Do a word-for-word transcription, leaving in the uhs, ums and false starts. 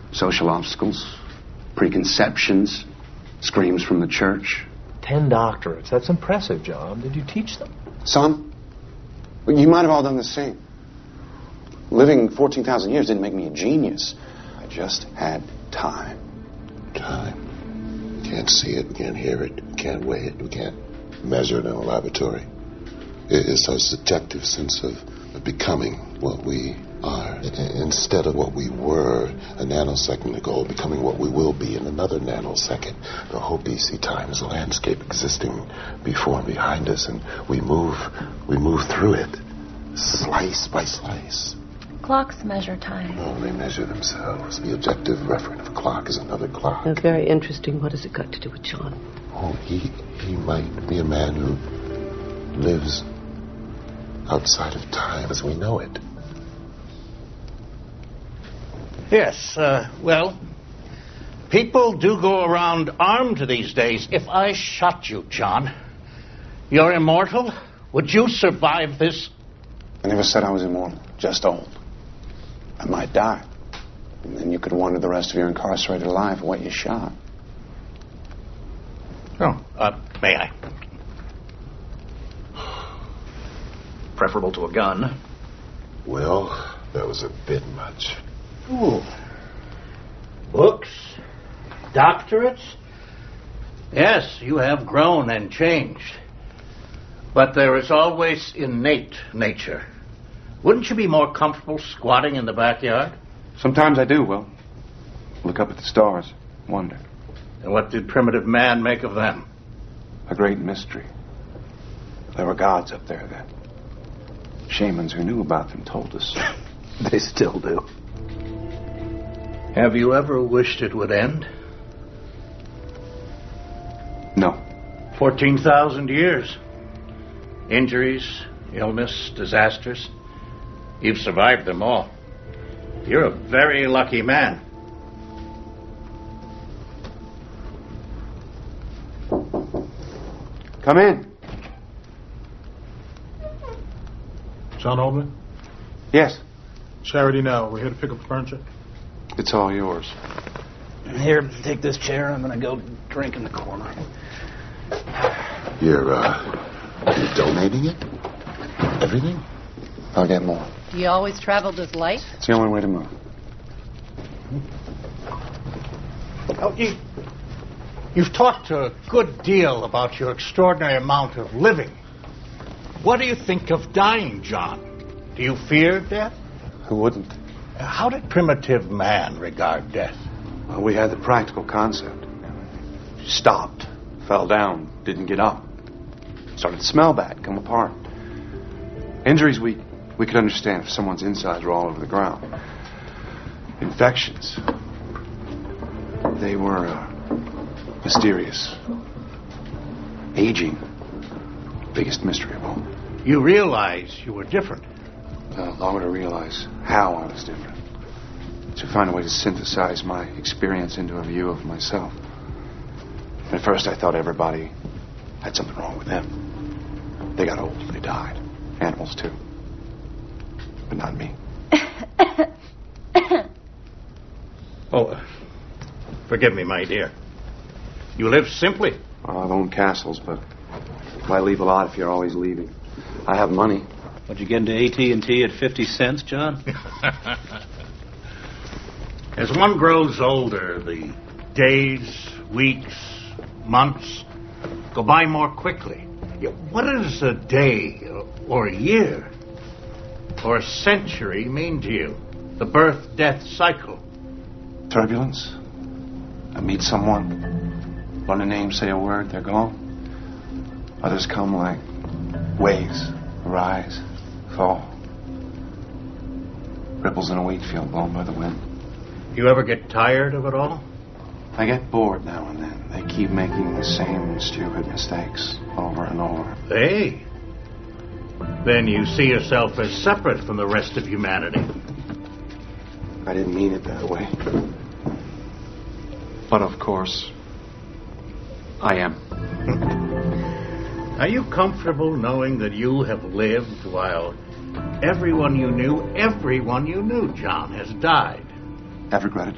Social obstacles, preconceptions, screams from the church. Ten doctorates. That's impressive, John. Did you teach them? Some. You might have all done the same. Living fourteen thousand years didn't make me a genius. I just had time. Time. We can't see it, we can't hear it, we can't weigh it, we can't measure it in a laboratory. It's our subjective sense of, of becoming what we are. Instead of what we were a nanosecond ago, becoming what we will be in another nanosecond. The whole B C time is a landscape existing before and behind us, and we move, we move through it, slice by slice. Clocks measure time. Oh, they measure themselves. The objective referent of a clock is another clock. That's very interesting. What has it got to do with John? Oh, he, he might be a man who lives outside of time as we know it. Yes, uh, well, people do go around armed these days. If I shot you, John, you're immortal? Would you survive this? I never said I was immortal, just old. I might die. And then you could wonder the rest of your incarcerated life what you shot. Oh, uh, may I? Preferable to a gun. Well, that was a bit much. Ooh. Books? Doctorates? Yes, you have grown and changed. But there is always innate nature. Wouldn't you be more comfortable squatting in the backyard? Sometimes I do, Will. Look up at the stars, wonder. And what did primitive man make of them? A great mystery. There were gods up there then. Shamans who knew about them told us. They still do. Have you ever wished it would end? No. Fourteen thousand years. Injuries, illness, disasters. You've survived them all. You're a very lucky man. Come in. John Oldman? Yes. Charity now. We're here to pick up the furniture. It's all yours. Here, take this chair. I'm going to go drink in the corner. You're, uh, you're donating it? Everything? I'll get more. Do you always travel this light? It's the only way to move. Oh, you, you've talked a good deal about your extraordinary amount of living. What do you think of dying, John? Do you fear death? Who wouldn't? How did primitive man regard death? Well, we had the practical concept. Stopped, fell down, didn't get up. Started to smell bad, come apart. Injuries we, we could understand if someone's insides were all over the ground. Infections, they were uh, mysterious. Aging, biggest mystery of all. You realize you were different. Uh, longer to realize how I was different. To find a way to synthesize my experience into a view of myself. At first I thought everybody had something wrong with them. They got old, they died. Animals too. But not me. Oh, uh, forgive me, my dear. You live simply. Well, I've owned castles, but why leave a lot if you're always leaving? I have money. Would you get into A T and T at fifty cents, John? As one grows older, the days, weeks, months go by more quickly. What does a day or a year or a century mean to you? The birth-death cycle. Turbulence. I meet someone, learn a name, say a word, they're gone. Others come like waves, rise, fall. Ripples in a wheat field blown by the wind. You ever get tired of it all? I get bored now and then. They keep making the same stupid mistakes over and over. Hey. Then you see yourself as separate from the rest of humanity. I didn't mean it that way. But of course, I am. Are you comfortable knowing that you have lived while everyone you knew, everyone you knew, John, has died? I've regretted